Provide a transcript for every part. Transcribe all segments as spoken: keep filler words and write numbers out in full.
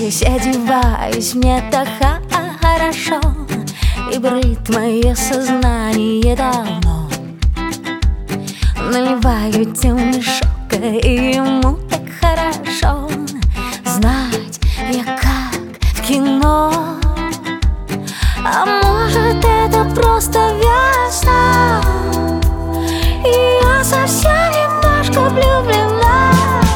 Одеваюсь, одеваюсь, мне так хорошо, и брит мое сознание давно. Наливаю темный шок, и ему так хорошо знать, я как в кино. А может, это просто весна, и я совсем немножко влюблена.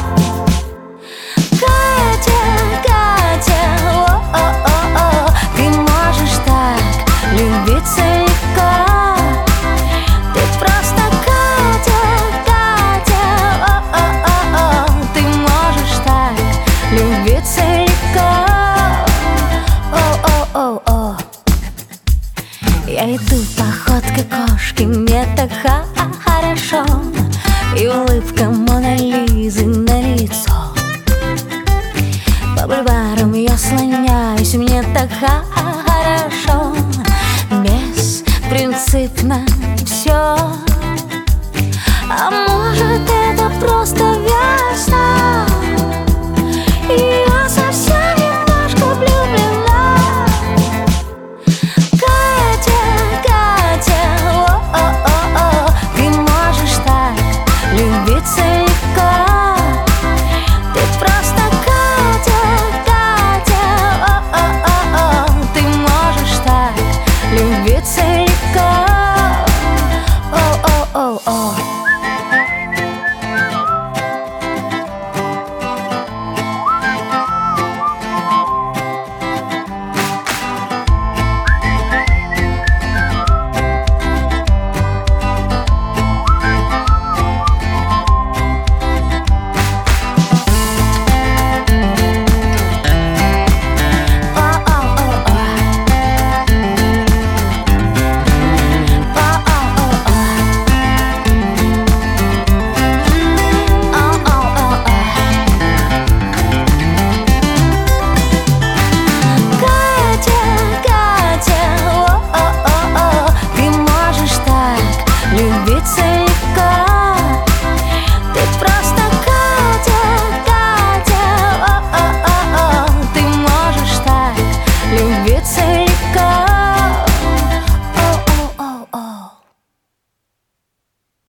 Катя, Катя, о-о-о-о, ты можешь так любиться легко. Ты просто Катя, Катя, о-о-о-о, ты можешь так любиться легко. О-о-о-о. Я иду походкой кошки, мне так хорошо, и улыбка Моны Лизы на лицо. По бульварам я слоняюсь, мне так хорошо, беспринципно все.